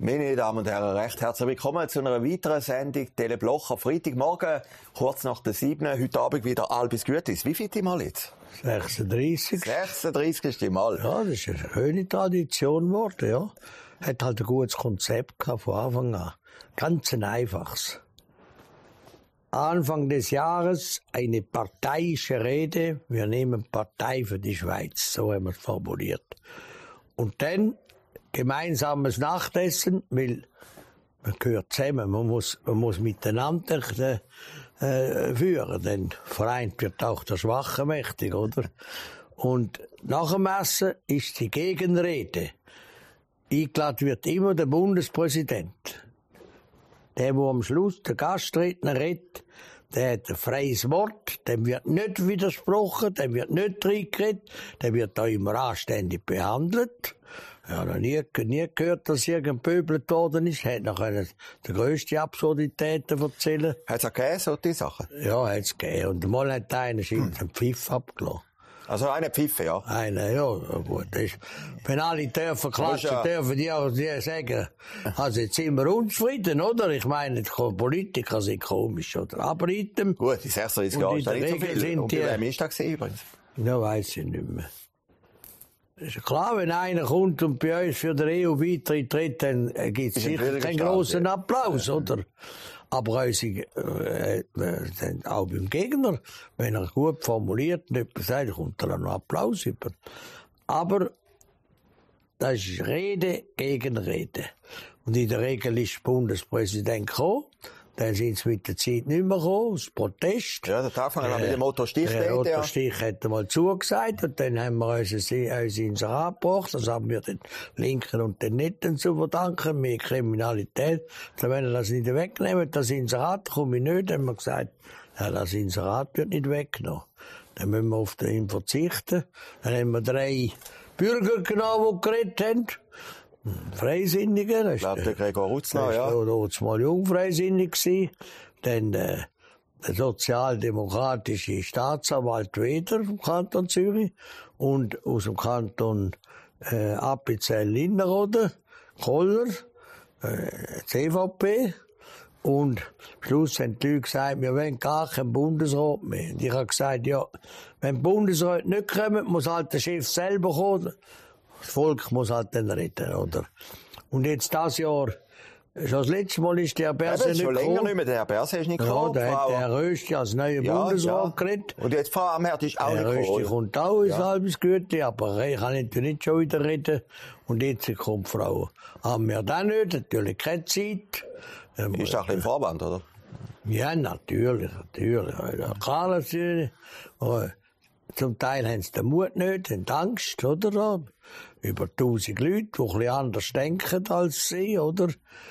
Meine Damen und Herren, recht herzlich willkommen zu einer weiteren Sendung Telebloch am Freitagmorgen, kurz nach der 7. Heute Abend wieder Albis Gütis. Wie viel Mal jetzt? 36. 36. Mal. Ja, das ist eine schöne Tradition geworden, ja. Hat halt ein gutes Konzept gehabt von Anfang an. Ganz ein einfaches. Anfang des Jahres eine parteiische Rede. Wir nehmen Partei für die Schweiz. So haben wir es formuliert. Und dann gemeinsames Nachtessen, weil man gehört zusammen, man muss miteinander führen, denn vereint wird auch der Schwache mächtig, oder? Und nach dem Essen ist die Gegenrede. Eingeladen wird immer der Bundespräsident. Der am Schluss der Gastredner redet, der hat ein freies Wort, dem wird nicht widersprochen, dem wird nicht reingeredet, der wird auch immer anständig behandelt. Ich habe noch nie gehört, dass irgendein pöbelt worden ist. Hat noch die grösste Absurditäten erzählen. Hat es auch gegeben, solche Sachen? Ja, hat es gegeben. Und mal hat einer einen Pfiff abgelassen. Also eine Pfiffe, ja? Eine, ja, gut. Wenn alle dürfen klatschen, dürfen die auch sagen, also jetzt sind wir unzufrieden, oder? Ich meine, Politiker sind komisch, oder? Aber in dem... Gut, die 36 Jahre ist nicht so viel. Und bei wem ist das übrigens? Ja, weiss ich nicht mehr. Ist klar, wenn einer kommt und bei uns für den EU-Beitritt tritt, dann gibt es sicher keinen grossen Applaus, oder? Aber auch beim Gegner, wenn er gut formuliert und etwas sagt, kommt er noch Applaus über. Aber das ist Rede gegen Rede. Und in der Regel ist der Bundespräsident gekommen. Dann sind sie mit der Zeit nicht mehr gekommen, aus Protest. Ja, der Anfang mit dem Otto Stich. Der Otto Stich hat einmal zugesagt und dann haben wir uns Inserat gebracht. Das haben wir den Linken und den Netten zu verdanken, mehr Kriminalität. Also wenn wir das nicht wegnehmen, das Inserat, komme ich nicht, haben wir gesagt, ja, das Inserat wird nicht weggenommen. Dann müssen wir auf ihn verzichten. Dann haben wir 3 Bürger genommen, die geredet haben. Freisinnige, das war der Gregor Rutzner, ja. Der war mal jungfreisinnig gewesen. Dann, der sozialdemokratische Staatsanwalt Weder vom Kanton Zürich und aus dem Kanton, Appenzell-Innerrhoden, Koller, CVP. Und am Schluss haben die Leute gesagt, wir wollen gar keinen Bundesrat mehr. Und ich habe gesagt, ja, wenn die Bundesrat nicht kommen, muss halt der Chef selber kommen. Das Volk muss halt dann reden, oder? Und jetzt das Jahr, schon das letzte Mal ist der Herr Berset nicht gekommen. Schon länger nicht mehr, der Herr Berset ist nicht gekommen. Ja, der hat der Herr Rösti als neuer Bundesrat geredet. Und jetzt Frau Amherd ist auch nicht gekommen. Der Rösti kommt auch ins halbes Güte, aber ich kann nicht schon wieder reden. Und jetzt kommt Frau Amherd auch nicht, natürlich keine Zeit. Ist das ein bisschen im Vorwand, oder? Ja, natürlich. Klar, natürlich. Zum Teil haben sie den Mut nicht, haben Angst, oder? Über 1000 Leute, die ein bisschen anders denken als sie, oder?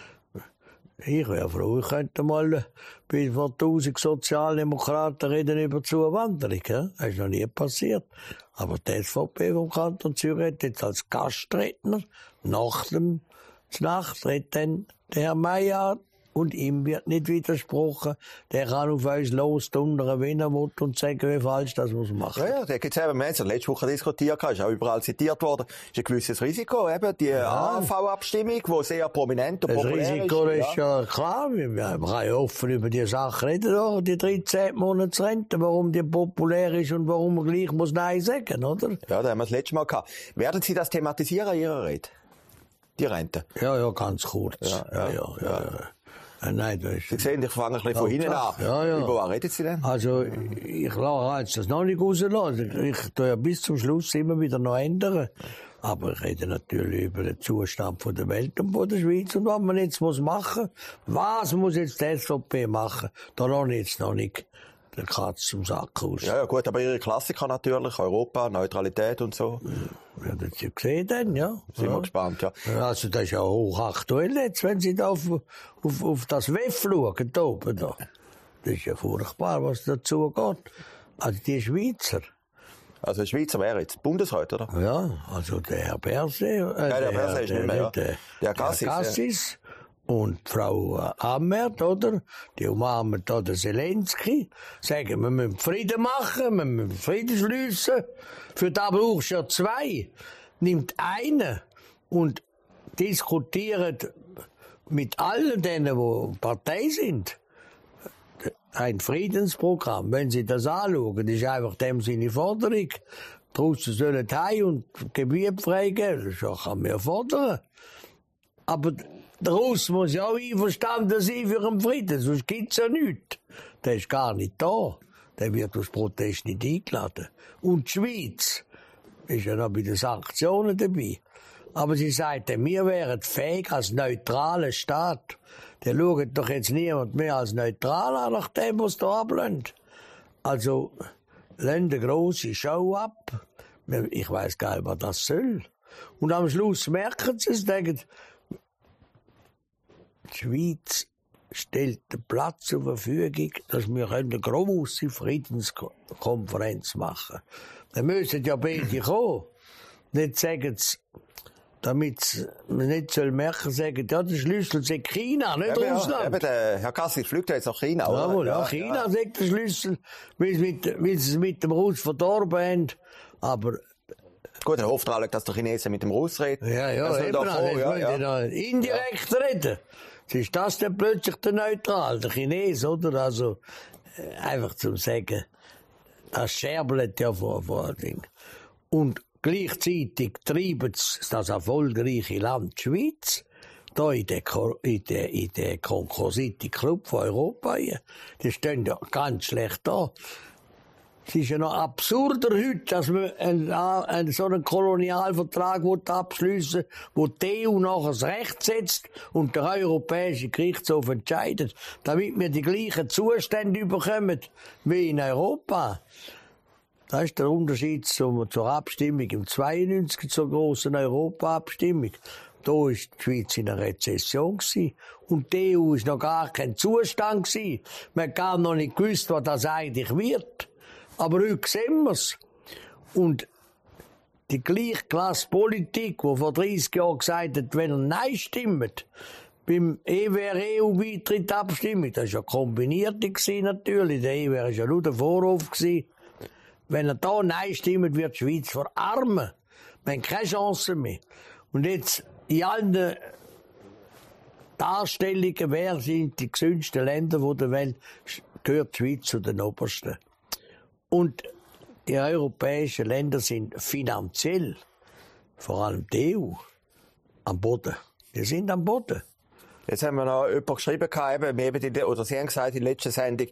Ich wäre froh, ich könnte mal bei 1000 Sozialdemokraten reden über Zuwanderung. Ja? Das ist noch nie passiert. Aber die SVP vom Kanton Zürich hat jetzt als Gastredner nach dem Nacht redet dann der Herr Meier. Und ihm wird nicht widersprochen. Der kann auf uns losdonnern, wenn er will, und sagen, wie falsch das muss machen. Ja, da gibt's eben, wir haben es letzte Woche diskutiert, ist auch überall zitiert worden, ist ein gewisses Risiko, eben, die AV-Abstimmung, die sehr prominent und populär ist. Das Risiko ist ja klar, wir können ja offen über die Sache reden, die 13 Monatsrente, warum die populär ist und warum man gleich muss Nein sagen, oder? Ja, da haben wir das letzte Mal gehabt. Werden Sie das thematisieren in Ihrer Rede? Die Rente? Ja, ganz kurz. Ja. Nein, das ist... Sie sehen, ich fange ein bisschen von hinten an. Ja. Über was reden Sie denn? Also, ich lasse das noch nicht rauslassen. Ich tue ja bis zum Schluss immer wieder noch ändern. Aber ich rede natürlich über den Zustand von der Welt und von der Schweiz und was man jetzt machen muss. Was muss jetzt die SVP machen? Da lasse ich jetzt noch nicht der Katz zum Sack aus. Ja, gut, aber Ihre Klassiker natürlich, Europa, Neutralität und so. Ja, das Sie gesehen dann, ja. Sind wir gespannt, ja. Also, das ist ja hochaktuell jetzt, wenn Sie da auf das WEF schauen, da oben da. Das ist ja furchtbar, was dazu geht. Also, die Schweizer. Also, der Schweizer wäre jetzt Bundesrat, oder? Ja, also der Herr Berset. Der Berset ist nicht mehr, ja. Der Cassis. Und Frau Amherd, oder? Die umarmen da den Zelensky, sagen, wir müssen Frieden machen, wir müssen Frieden schliessen. Für das brauchst du ja 2. Nimmt einen und diskutiert mit allen denen, die Partei sind, ein Friedensprogramm. Wenn Sie das anschauen, ist einfach dem seine Forderung. Die Russen sollen heim und Gebiet freigeben. Das kann man ja fordern. Aber der Russ muss ja auch einverstanden sein für einen Frieden, sonst gibt's ja nichts. Der ist gar nicht da. Der wird aus Protest nicht eingeladen. Und die Schweiz ist ja noch bei den Sanktionen dabei. Aber sie sagten, wir wären fähig als neutraler Staat. Der schaut doch jetzt niemand mehr als neutral an, nach dem, was da ablehnt. Also, lassen eine grosse Show ab. Ich weiss gar nicht, was das soll. Und am Schluss merken sie es, denken, die Schweiz stellt den Platz zur Verfügung, dass wir eine grosse Friedenskonferenz machen können. Dann müssen ja beide kommen. Nicht sagen sie, damit man nicht merken soll, sagen, ja, der Schlüssel sagt China, nicht Russland. Eben, der Herr Gassis fliegt ja jetzt nach China, oder? Jawohl, ja, China sagt der Schlüssel, weil sie es mit dem Russ verdorben haben. Aber gut, er hofft alle, dass der Chinesen mit dem Russ redet. Ja, eben, indirekt reden. Ist das dann plötzlich der Neutral, der Chines, oder? Also, einfach zum Sagen, das scherbelt ja vor Ding. Und gleichzeitig treibt das erfolgreiche Land, die Schweiz, da in den Konkurrenzclub von Europa hier. Die stehen ja ganz schlecht da. Es ist ja noch absurder heute, dass man so einen Kolonialvertrag abschliessen will, wo die EU nachher das Recht setzt und der Europäische Gerichtshof entscheidet, damit wir die gleichen Zustände bekommen wie in Europa. Das ist der Unterschied zur Abstimmung im 92 zur grossen Europa-Abstimmung. Da war die Schweiz in einer Rezession und die EU ist noch gar kein Zustand gewesen. Man hat gar noch nicht gewusst, was das eigentlich wird. Aber heute sehen wir's. Und die Gleichklasspolitik, die vor 30 Jahren gesagt hat, wenn er Nein stimmt, beim EU-Beitritt Abstimmung, das war ja kombiniert natürlich, der EWR war ja nur der Vorwurf gewesen. Wenn er da Nein stimmt, wird die Schweiz verarmen. Wir haben keine Chance mehr. Und jetzt, in allen Darstellungen, wer sind die gesündesten Länder der Welt, gehört die Schweiz zu den obersten. Und die europäischen Länder sind finanziell, vor allem die EU, am Boden. Die sind am Boden. Jetzt haben wir noch jemanden geschrieben, oder Sie haben gesagt in der letzten Sendung,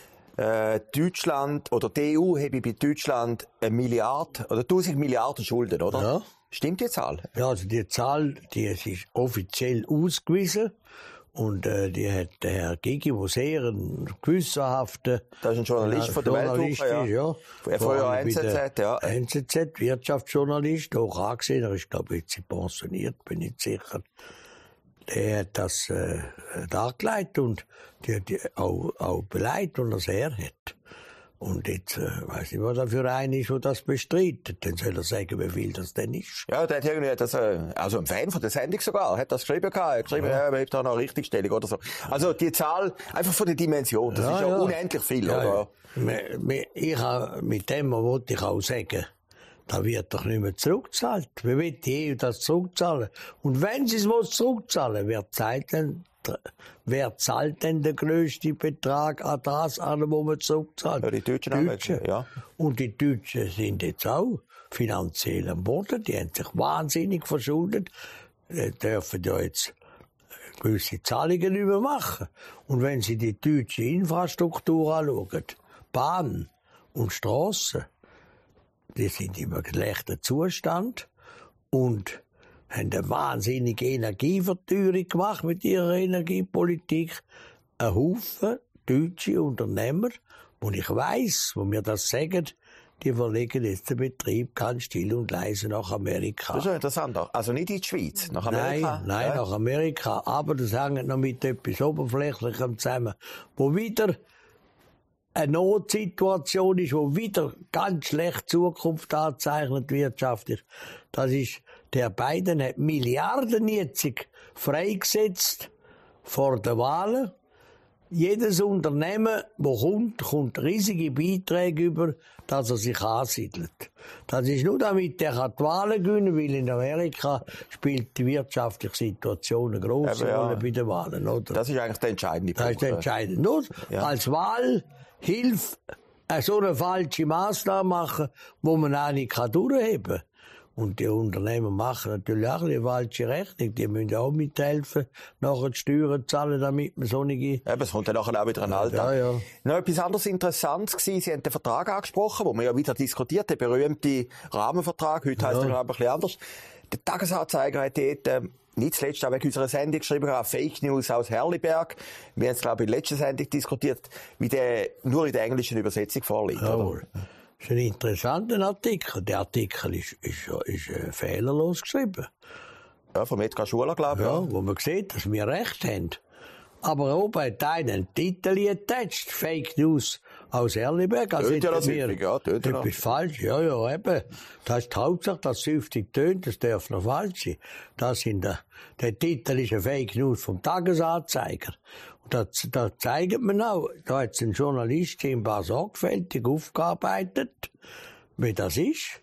Deutschland oder die EU habe bei Deutschland 1 Milliarde oder 1000 Milliarden Schulden, oder? Ja. Stimmt die Zahl? Ja, also die Zahl, die ist offiziell ausgewiesen. Und die hat der Herr Gigi, der sehr ein gewissenhafter... Das ist ein Journalist von der Weltwoche, ja. Früher NZZ, ja. NZZ, Wirtschaftsjournalist, auch angesehen. Er ist, glaube ich, jetzt pensioniert, bin ich sicher. Der hat das dargelegt und die hat auch beleidigt, was er hat. Und jetzt weiss ich, was da für einer ist, der das bestreitet. Dann soll er sagen, wie viel das denn ist. Ja, der hat irgendwie das, also ein Fan von der Sendung sogar, hat das geschrieben gehabt. Er hat geschrieben, er hat da noch Richtigstellung oder so. Also die Zahl, einfach von der Dimension, das ist ja unendlich viel, oder? Ja. Mit dem wollte ich auch sagen, da wird doch nicht mehr zurückgezahlt. Wie will die EU das zurückzahlen? Und wenn sie es zurückzahlen, wer zahlt denn den grössten Betrag an das an, wo man zurückzahlt? Ja, die Deutschen. Ja. Und die Deutschen sind jetzt auch finanziell am Boden. Die haben sich wahnsinnig verschuldet. Die dürfen ja jetzt gewisse Zahlungen übermachen. Und wenn Sie die deutsche Infrastruktur anschauen, Bahn und Strassen, die sind im schlechten Zustand und haben eine wahnsinnige Energieverteuerung gemacht mit ihrer Energiepolitik. Ein Haufen deutsche Unternehmer, wo ich weiss, wo mir das sagen, die verlegen jetzt den Betrieb ganz still und leise nach Amerika. Das ist ja interessant. Also nicht in die Schweiz, nach Amerika? Nein, ja. Nach Amerika. Aber das hängt noch mit etwas Oberflächlichem zusammen, wo wieder eine Notsituation ist, wo wieder ganz schlecht Zukunft anzeichnet wirtschaftlich. Das ist, der Biden hat Milliarden jetzt freigesetzt vor den Wahlen, jedes Unternehmen, das kommt riesige Beiträge über, dass er sich ansiedelt. Das ist nur damit er die Wahlen gewinnen, weil in Amerika spielt die wirtschaftliche Situation eine grosse Rolle bei den Wahlen, oder? Das ist eigentlich der entscheidende Punkt. Das ist der entscheidende. Nur als Wahlhilfe so eine falsche Massnahme machen, wo man eigentlich durchheben kann. Und die Unternehmer machen natürlich auch eine falsche Rechnung. Die müssen auch mithelfen, nachher die Steuern zahlen, damit man so nicht... Eben, es kommt dann nachher auch wieder ein Alltag. Ja. Noch etwas anderes Interessantes gewesen. Sie haben den Vertrag angesprochen, wo man ja wieder diskutiert, der berühmte Rahmenvertrag. Heute heisst er, glaube ich, ein bisschen anders. Der Tagesanzeiger hat dort, nicht zuletzt auch wegen unserer Sendung geschrieben, Fake News aus Herliberg. Wir haben es, glaube ich, in der letzten Sendung diskutiert, wie der nur in der englischen Übersetzung vorliegt. Jawohl. Das ist ein interessanter Artikel. Der Artikel ist fehlerlos geschrieben. Ja, vom Edgar Schuler, glaube ich. Ja, wo man sieht, dass wir recht haben. Aber oben hat einen Titel attached, Fake News aus Erlenberg. Also tönt ja das häufig, ja, tönt ja. Etwas falsch, ja, eben. Das ist die Hauptsache, dass es süftig tönt, das darf noch falsch sein. Der Titel ist ein Fake News vom Tagesanzeiger. Und da zeigt man auch, da hat ein Journalist scheinbar sorgfältig aufgearbeitet, wie das ist.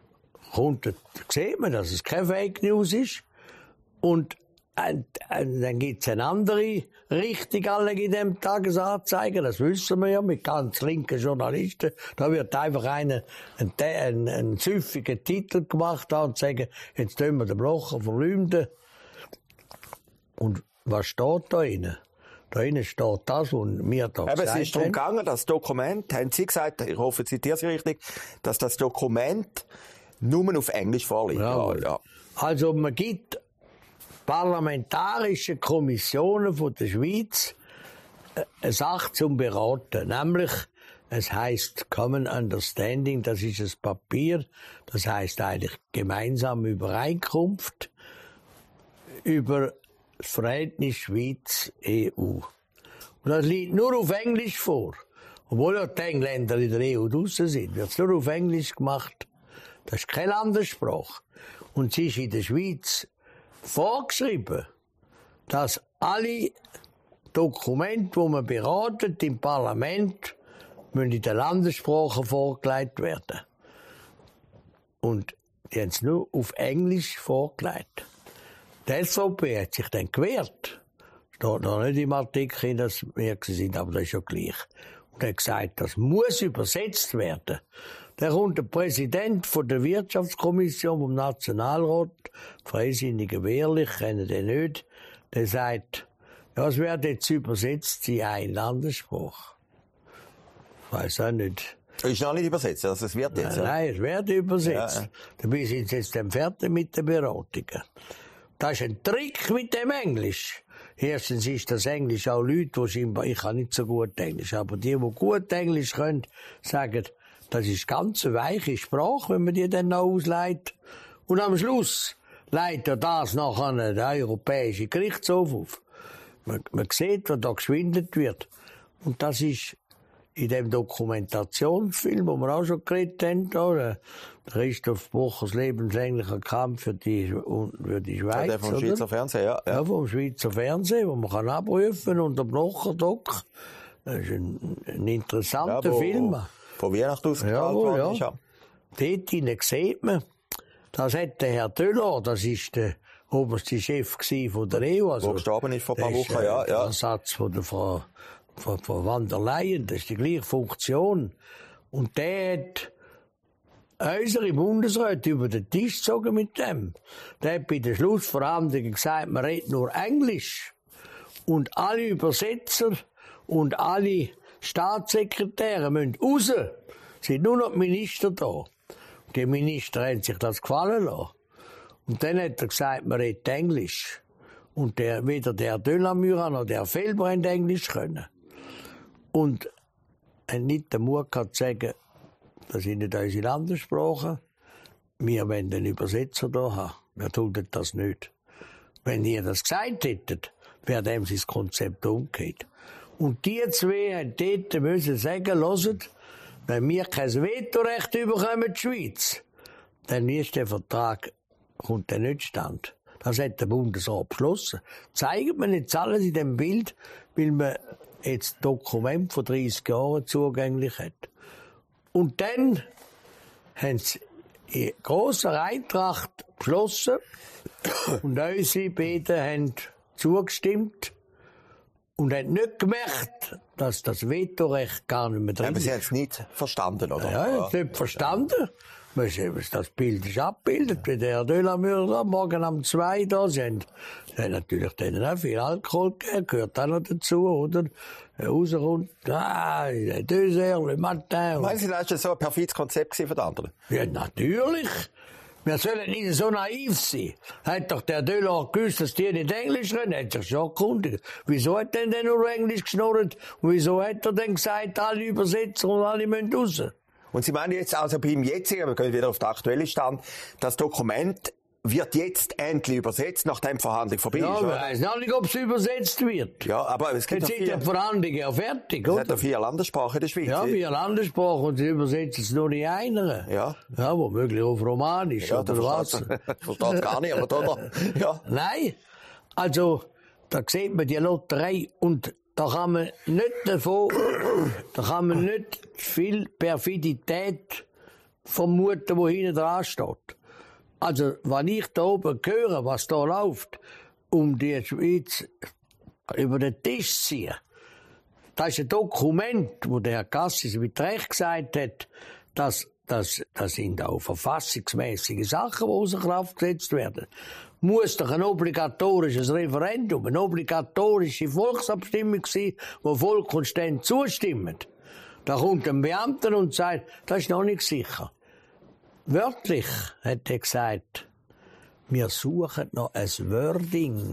Sieht man, dass es keine Fake News ist. Und dann gibt's eine andere Richtung alle in dem Tagesanzeiger, das wissen wir ja, mit ganz linken Journalisten. Da wird einfach einen süffigen Titel gemacht und sagen, jetzt tun wir den Blocher verleumden. Und was steht da drin? Da innen steht das, was wir da gesagt haben. Es ist darum gegangen, das Dokument, haben Sie gesagt, ich hoffe, ich zitiere Sie richtig, dass das Dokument nur auf Englisch vorliegt. Ja. Also man gibt parlamentarische Kommissionen von der Schweiz eine Sache zum Beraten. Nämlich, es heisst Common Understanding, das ist ein Papier, das heisst eigentlich gemeinsame Übereinkunft über das Verhältnis Schweiz-EU. Und das liegt nur auf Englisch vor. Obwohl ja die Engländer in der EU draussen sind, wird es nur auf Englisch gemacht. Das ist keine Landessprache. Und sie ist in der Schweiz vorgeschrieben, dass alle Dokumente, die man beratet im Parlament, müssen in der Landessprache vorgelegt werden. Und die haben es nur auf Englisch vorgelegt. Die SVP hat sich dann gewehrt. Steht noch nicht im Artikel, dass wir sind, aber das ist ja gleich. Und hat gesagt, das muss übersetzt werden. Da kommt der Präsident von der Wirtschaftskommission vom Nationalrat, Freisinnige Wehrlich, kennen den nicht, der sagt, ja, es wird jetzt übersetzt in eine Landessprache. Ich weiss auch nicht. Ist noch nicht übersetzt, also es wird jetzt. Nein, es wird übersetzt. Ja. Dabei sind sie jetzt dann fertig mit den Beratungen. Das ist ein Trick mit dem Englisch. Erstens ist das Englisch auch Leute, die ich kann nicht so gut Englisch, aber die gut Englisch können, sagen, das ist ganz eine weiche Sprache, wenn man die dann noch ausleitet. Und am Schluss leitet das nachher der Europäische Gerichtshof auf. Man sieht, was da geschwindelt wird. Und das ist in dem Dokumentationsfilm, wo wir auch schon geredet haben, der Christoph Buchers lebenslänglicher Kampf für die Schweiz. Der vom Schweizer Fernsehen, ja. Ja, vom Schweizer Fernsehen, wo man abrufen kann, unter Blocher-Doc. Das ist ein interessanter Film. Von Weihnachten ausgestrahlt worden. Ja. Dort hinein sieht man, das hat der Herr Delors, das ist der oberste Chef von der EU. Also, der gestorben ist vor ein paar Wochen, ja. Der Ersatz von der Frau von der Leyen, das ist die gleiche Funktion. Und der hat unsere Bundesräte über den Tisch gezogen mit dem. Der hat bei der Schlussverhandlung gesagt, man redet nur Englisch. Und alle Übersetzer und alle Staatssekretäre müssen raus. Es sind nur noch die Minister da. Die Minister haben sich das gefallen lassen. Und dann hat er gesagt, man redet Englisch. Und weder der Delamure noch der Felber haben Englisch können. Und hat nicht den Mut gehabt zu sagen, das sind nicht unsere Landessprachen. Wir wollen den Übersetzer da haben. Wir tun das nicht. Wenn ihr das gesagt hättet, wäre dem sein Konzept umgekehrt. Und die zwei haben dort müssen sagen, hört, wenn wir kein Vetorecht bekommen, die Schweiz, dann ist der Vertrag, kommt der nicht stand. Das hat der Bundesrat beschlossen. Zeigt man jetzt alles in dem Bild, weil man jetzt Dokument von 30 Jahren zugänglich hat. Und dann haben sie in grosser Eintracht beschlossen und unsere beiden haben zugestimmt und haben nicht gemerkt, dass das Vetorecht gar nicht mehr drin ist. Aber Sie haben es nicht verstanden, oder? Ja, ich habe es nicht verstanden. Das Bild ist abgebildet, wie der Dönermörder morgen um 2 da sind. Sie haben natürlich denen auch viel Alkohol gegeben, gehört auch noch dazu, oder? Rauskommt, deux heures le matin. Meinen Sie, das war so ein perfides Konzept von den anderen? Ja, natürlich. Wir sollen nicht so naiv sein. Hat doch der Döller gewusst, dass die nicht Englisch reden, hat sich schon erkundigt. Wieso hat denn der nur Englisch geschnurrt? Und wieso hat er denn gesagt, alle Übersetzer und alle müssen raus? Und Sie meinen jetzt also beim jetzigen, wir gehen wieder auf den aktuellen Stand, das Dokument wird jetzt endlich übersetzt, nachdem die Verhandlung vorbei ist. Ja, ich weiss noch nicht, ob es übersetzt wird. Ja, aber es gibt jetzt sind die Verhandlungen ja fertig, oder? oder? Es hat ja 4 Landessprachen in der Schweiz. Ja, 4 Landessprachen und sie übersetzen es nur in einer. Ja. Ja, womöglich auf Romanisch Ja, oder was. Ich verstehe es gar nicht, aber oder? Ja. Nein, also, da sieht man die Lotterei und da kann man nicht viel Perfidität vermuten, wo hinten dran steht. Also, wenn ich da oben höre, was da läuft, um die Schweiz über den Tisch zu ziehen, das ist ein Dokument, wo der Herr Cassis mit Recht gesagt hat, dass das sind auch verfassungsmäßige Sachen, die außer Kraft gesetzt werden. Muss doch ein obligatorisches Referendum, eine obligatorische Volksabstimmung sein, wo Volk und Stände zustimmen. Da kommt ein Beamter und sagt, das ist noch nicht sicher. Wörtlich hat er gesagt, wir suchen noch ein Wording,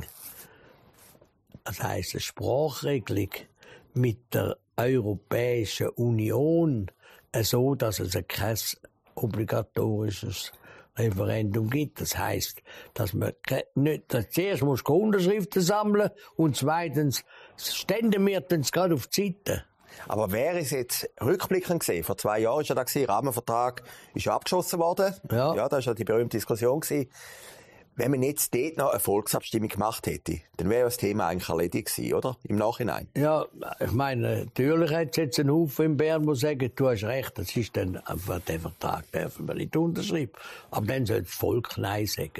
das heisst eine Sprachregelung mit der Europäischen Union, so dass es kein obligatorisches Referendum gibt. Das heisst, dass man nicht, dass zuerst muss Unterschriften sammeln und zweitens stände wir dann gerade auf die Seite. Aber wäre es jetzt rückblickend gesehen, vor 2 Jahren ist ja da gewesen, Rahmenvertrag ist ja abgeschossen worden. Ja. Ja, das war ja die berühmte Diskussion gewesen. Wenn man jetzt dort noch eine Volksabstimmung gemacht hätte, dann wäre das Thema eigentlich erledigt gewesen, oder? Im Nachhinein. Ja, ich meine, natürlich hat es jetzt einen Haufen in Bern, der sagen, du hast recht, das ist dann einfach der Vertrag, dürfen wir nicht unterschreiben. Aber dann soll das Volk Nein sagen.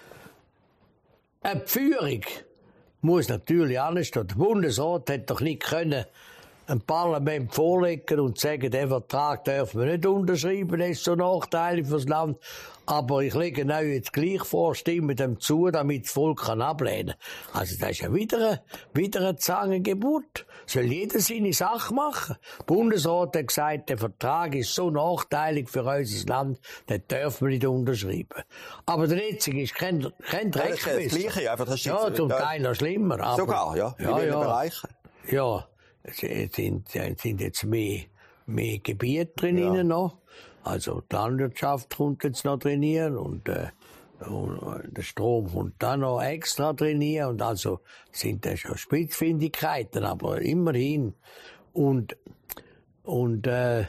Eine Führung muss natürlich anstehen. Der Bundesrat hat doch nicht können ein Parlament vorlegen und sagen, den Vertrag dürfen wir nicht unterschreiben, das ist so nachteilig fürs Land. Aber ich lege euch jetzt gleich vor, stimme dem zu, damit das Volk kann ablehnen. Also das ist ja wieder eine Zangengeburt. Soll jeder seine Sache machen. Der Bundesrat hat gesagt, der Vertrag ist so nachteilig für unser Land, den dürfen wir nicht unterschreiben. Aber der jetzige ist kein Recht. Das ist das Gleiche, einfach das ja, zum Teil noch schlimmer. Aber, sogar, ja, in welchen Bereichen? Ja. Es sind jetzt mehr Gebiete drin noch. Also die Landwirtschaft kommt jetzt noch drin und der Strom kommt dann noch extra drin und also sind das schon Spitzfindigkeiten, aber immerhin. Und der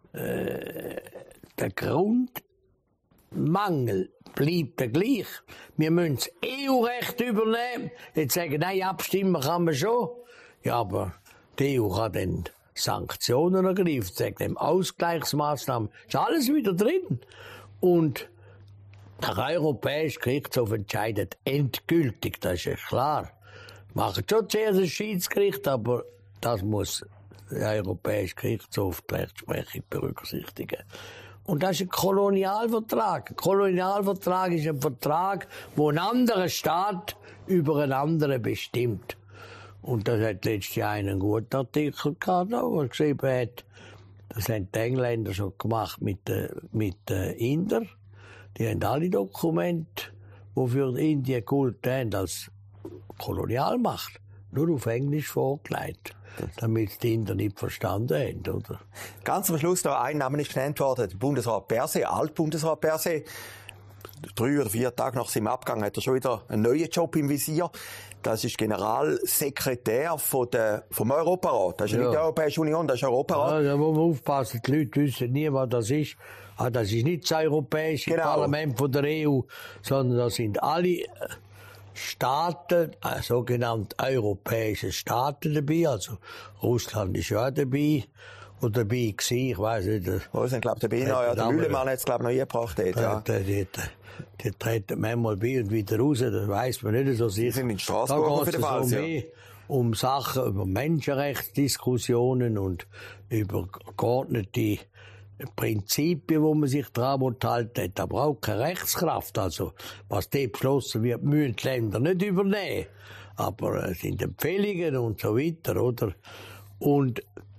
Grundmangel bleibt der gleich. Wir müssen das EU-Recht übernehmen. Jetzt sagen, nein, abstimmen kann man schon. Ja, aber die EU kann dann Sanktionen ergreifen, sagt dem Ausgleichsmaßnahmen, ist alles wieder drin. Und der Europäische Gerichtshof entscheidet endgültig, das ist ja klar. Machen schon zuerst das Schiedsgericht, aber das muss der Europäische Gerichtshof die Rechtsprechung berücksichtigen. Und das ist ein Kolonialvertrag. Ein Kolonialvertrag ist ein Vertrag, wo ein anderer Staat über einen anderen bestimmt. Und das hat letztes Jahr einen guten Artikel gehabt, wo er geschrieben hat, das haben die Engländer schon gemacht mit den Indern. Die haben alle Dokumente, die für Indien Kult haben, als Kolonialmacht, nur auf Englisch vorgelegt. Damit die Inder nicht verstanden haben, oder? Ganz am Schluss noch ein Name ist genannt worden, der Bundesrat Berset, Altbundesrat Berset. 3 oder 4 Tage nach seinem Abgang hat er schon wieder einen neuen Job im Visier. Das ist Generalsekretär vom Europarat. Das ist nicht die Europäische Union, das ist Europarat. Ja, da muss man aufpassen, die Leute wissen nie, was das ist. Das ist nicht das Europäische Parlament von der EU, sondern das sind alle Staaten, sogenannte europäische Staaten dabei, also Russland ist ja auch dabei, oder dabei gewesen, ich weiss nicht. Wo sind, glaube ich, dabei noch, ja, der Mühlemann hat es, glaube ich, noch eingebracht dort, ja. Die treten manchmal bei und wieder raus, das weiss man nicht so sicher. Die sind in Straßburg für den Fall, ja. Um Sachen, über Menschenrechtsdiskussionen und über geordnete Prinzipien, wo man sich dran halten hat, aber auch keine Rechtskraft. Also, was dort beschlossen wird, müssen die Länder nicht übernehmen. Aber es sind Empfehlungen und so weiter, oder? Und,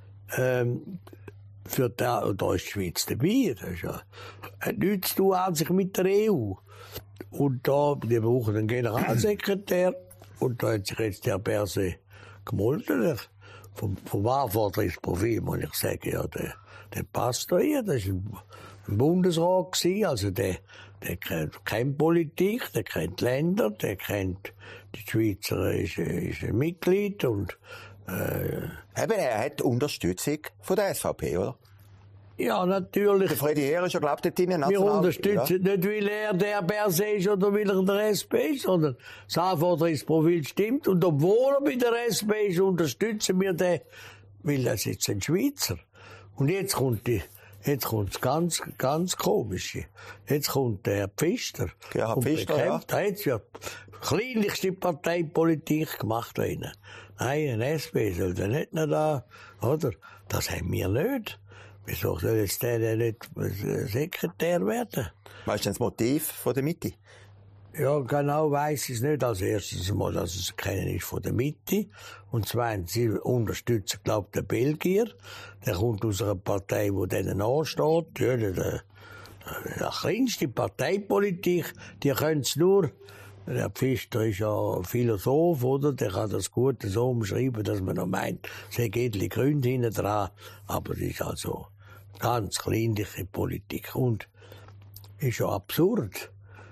da ist die Schweiz dabei. Das ist ja, hat nichts zu tun an sich mit der EU. Und die brauchen einen Generalsekretär. Und da hat sich jetzt der Berset gemolden. Vom Anforderungsprofil muss ich sagen, ja, der passt da hier. Das war ein Bundesrat gewesen, also der kennt Politik, der kennt Länder, der kennt die Schweizer, ist ein Mitglied und er hat Unterstützung von der SVP, oder? Ja, natürlich. Der Freddy Heer ist ja, glaube ich, dort drinnen national. Wir unterstützen nicht, weil er der Berset ist oder weil er der SP ist, sondern das Anforderungsprofil stimmt. Und obwohl er bei der SP ist, unterstützen wir den, weil er ist jetzt ein Schweizer. Und jetzt kommt das ganz Komische. Jetzt kommt der Pfister. Ja, Pfister, ja. Da hat ja kleinlichste Parteipolitik gemacht werden. Nein, ein SP soll der nicht noch da, oder? Das haben wir nicht. Wieso soll jetzt der nicht Sekretär werden? Weißt du das Motiv von der Mitte? Ja, genau weiss ich es nicht. Als erstes mal, dass es keiner ist von der Mitte. Und zweitens, sie unterstützen, glaube ich, den Belgier. Der kommt aus einer Partei, die denen ansteht. Ja, die kleinste Parteipolitik, die können es nur. Der Pfister ist ja Philosoph, oder? Der kann das gut so umschreiben, dass man noch meint, es hat etliche Gründe hinten dran. Aber es ist also ganz kleinliche Politik. Und ist ja absurd.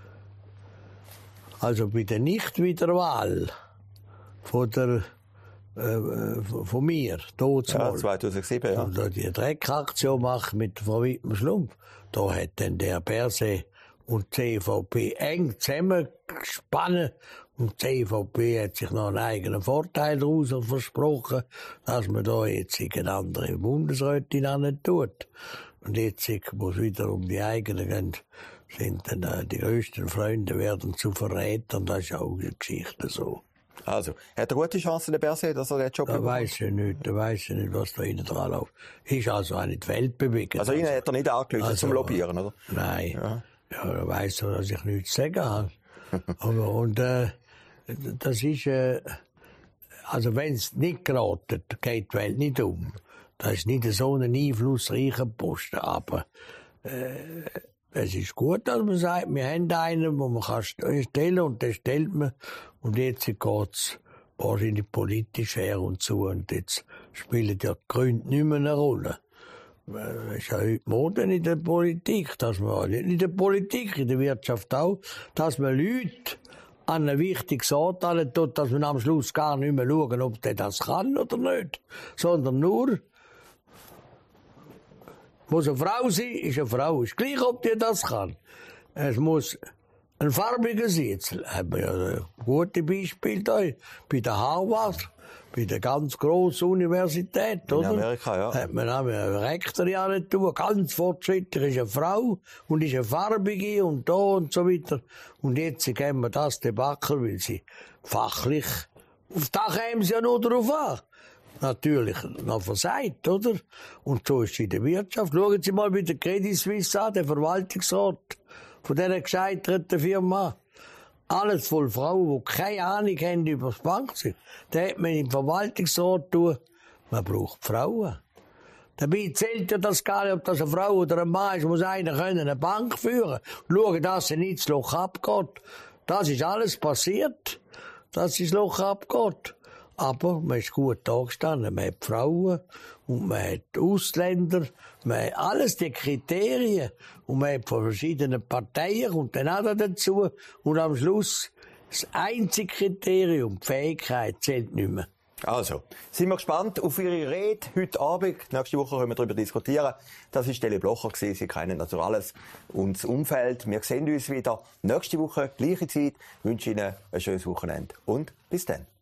Also bei der Nichtwiederwahl von mir, ja, 2007, ja. Und die Dreckaktion macht mit Frau Wittmann-Schlumpf, da hat dann der Berset und die CVP eng zusammengespannt. Und die CVP hat sich noch einen eigenen Vorteil daraus versprochen, dass man da jetzt eine andere Bundesrätin nicht tut. Und jetzt muss wiederum die eigenen gehen, sind dann die grössten Freunde werden zu Verrätern. Das ist auch eine Geschichte so. Also, hat er gute Chancen, der Berset, dass er den Job bekommt? Da weiss ich nicht, was da innen dran läuft. Ist also auch nicht weltbewegend. Also, ihn hat er nicht angelöst zum Lobbyieren, oder? Nein. Ja, da weiss er, dass ich nichts zu sagen habe. Aber, das ist, also wenn es nicht geraten, geht die Welt nicht um. Das ist nicht so ein einflussreicher Posten, aber es ist gut, dass man sagt, wir haben einen, wo man kann stellen und den stellt man. Und jetzt geht's wahrscheinlich politisch her und zu. Und jetzt spielen ja die Gründe nicht mehr eine Rolle. Es ist ja heute Mode in der Politik, dass man, nicht in der Politik, in der Wirtschaft auch, dass man Leute an ein wichtiges Ort tut, dass man am Schluss gar nicht mehr schauen, ob der das kann oder nicht. Sondern nur, muss eine Frau sein, ist eine Frau. Ist gleich, ob die das kann. Es muss ein farbiger sein. Jetzt haben wir ja gute Beispiele da. Bei der Harvard, bei der ganz grossen Universität, oder? In Amerika, ja. Hat man auch einen Rektor ja nicht tun. Ganz fortschrittlich ist eine Frau und ist eine farbige und da und so weiter. Und jetzt geben wir das Debakel, weil sie fachlich, auf da kämen sie ja nur drauf an. Natürlich noch versagt, oder? Und so ist es in der Wirtschaft. Schauen Sie mal bei der Credit Suisse an, der Verwaltungsrat von dieser gescheiterten Firma. Alles voll Frauen, die keine Ahnung haben über das Banksystem. Da hat man im Verwaltungsrat tun. Man braucht Frauen. Dabei zählt ja das gar nicht, ob das eine Frau oder ein Mann ist. Muss einer können eine Bank führen. Schauen, dass sie nicht das Loch abgeht. Das ist alles passiert, dass das Loch abgeht. Aber man ist gut dargestanden. Man hat Frauen und man hat Ausländer. Man hat alles die Kriterien. Und man hat von verschiedenen Parteien und dann auch dazu. Und am Schluss das einzige Kriterium, die Fähigkeit, zählt nicht mehr. Also, sind wir gespannt auf Ihre Rede heute Abend. Nächste Woche können wir darüber diskutieren. Das war Stelle Blocher gewesen. Sie kennen also alles und das Umfeld. Wir sehen uns wieder nächste Woche, gleiche Zeit. Ich wünsche Ihnen ein schönes Wochenende und bis dann.